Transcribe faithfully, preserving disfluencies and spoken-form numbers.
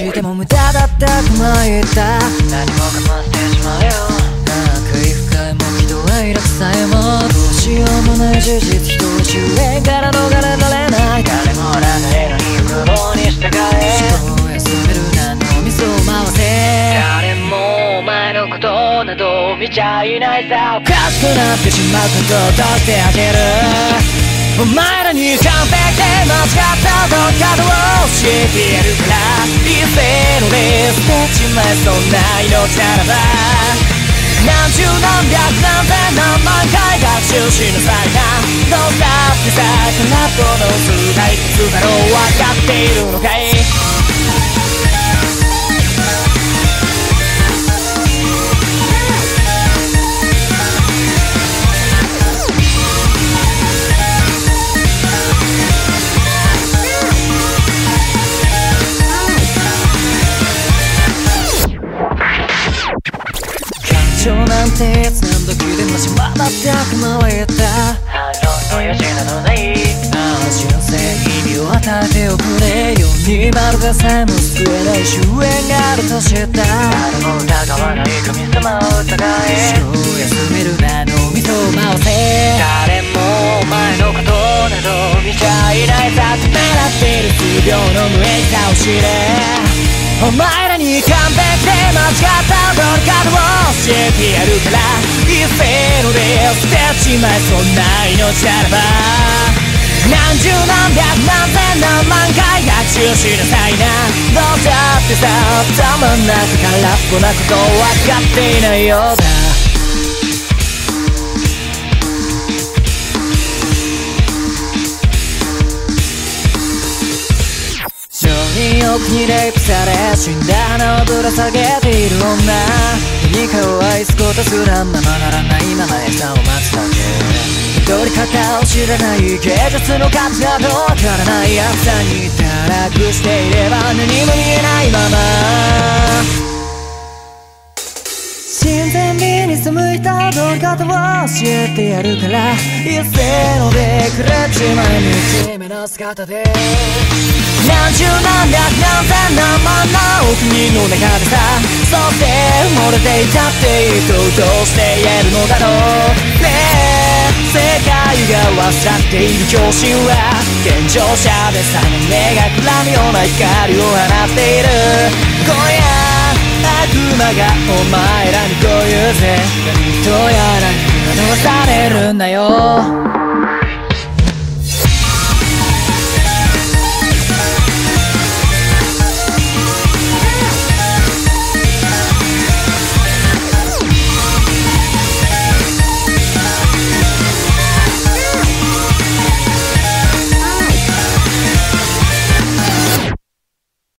しても無駄だったと前言った何もかましてしまえよ赤い深いも喜怒哀楽さえもどうしようもない事実人は終焉から逃れられない誰もらないのに欲望に従え思考を休めるな脳みそを回せ誰もお前のことなど見ちゃいないさおかしくなってしまうことを解いてあげるお前らに完璧で間違ったどっかを教えてやるから一斉ので捨てちまえそんな命ならば何十何百何千何万回学習しなさいなどうだってさ空っぽの数大屈だろう分かっているのかい感情なんてやつ何度聞いてもしまだって悪魔は言った反論の余地などないああ人生に意味を与えておくれよにまるでさえも救えない終焉があると知った誰も疑わない神様を疑え思考を休めるな脳みそを回せ誰もお前のことなど見ちゃいないさためらっている数秒の無縁さを知れお前らに完璧で間違ったどれかを教えてやるから一斉ので捨てちまえそんな命ならば何十何百何千何万回学習しなさいなどうだってさ頭の中空っぽなこと分かっていないようだ奥にレイプされ死んだ花をぶら下げている女何かを愛すことすらままならないまま餌を待つだけ取り方を知らない芸術の価値などわからないやつさに堕落していれば何も見えないまま親善美に背いた踊り方を教えてやるから一斉のでくれちまえ惨めな姿で何十何百何千何万の国の中でさそして埋もれていたっていいとどうして言えるのだろうねえ世界が忘っている狂信は健常者でさえ目がくらむような光を放っている今夜悪魔がお前らにこう言うぜ何とやらに惑わされるんだよ